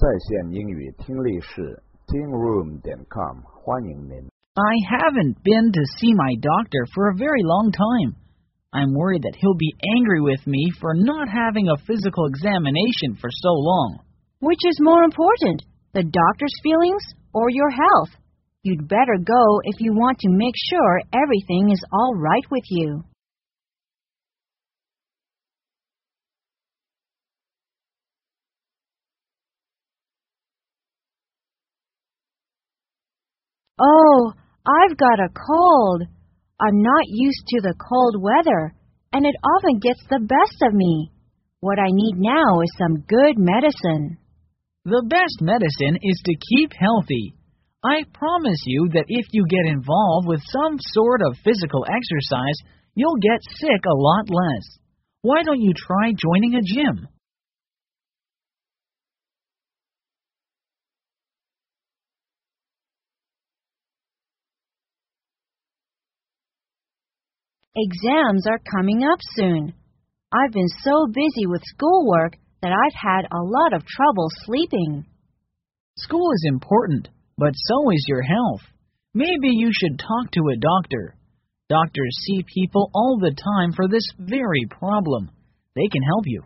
在线英语听力室 tingroom.com 欢迎您。 I haven't been to see my doctor for a very long time. I'm worried that he'll be angry with me for not having a physical examination for so long. Which is more important, the doctor's feelings or your health? You'd better go if you want to make sure everything is all right with you. Oh, I've got a cold. I'm not used to the cold weather, and it often gets the best of me. What I need now is some good medicine. The best medicine is to keep healthy. I promise you that if you get involved with some sort of physical exercise, you'll get sick a lot less. Why don't you try joining a gym? Exams are coming up soon. I've been so busy with schoolwork that I've had a lot of trouble sleeping. School is important, but so is your health. Maybe you should talk to a doctor. Doctors see people all the time for this very problem. They can help you.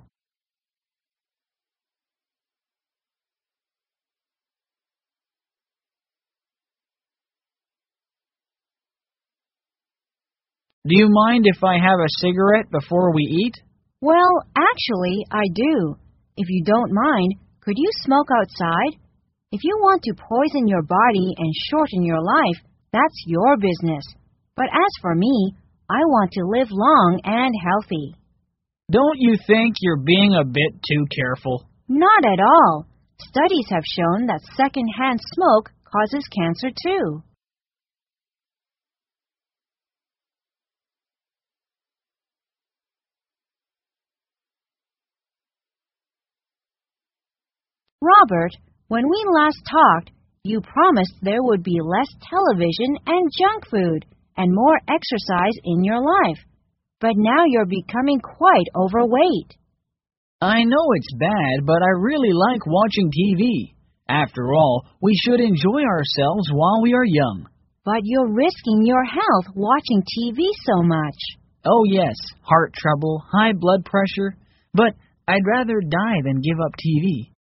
Do you mind if I have a cigarette before we eat? Well, actually, I do. If you don't mind, could you smoke outside? If you want to poison your body and shorten your life, that's your business. But as for me, I want to live long and healthy. Don't you think you're being a bit too careful? Not at all. Studies have shown that secondhand smoke causes cancer too. Robert, when we last talked, you promised there would be less television and junk food and more exercise in your life. But now you're becoming quite overweight. I know it's bad, but I really like watching TV. After all, we should enjoy ourselves while we are young. But you're risking your health watching TV so much. Oh yes, heart trouble, high blood pressure. But I'd rather die than give up TV.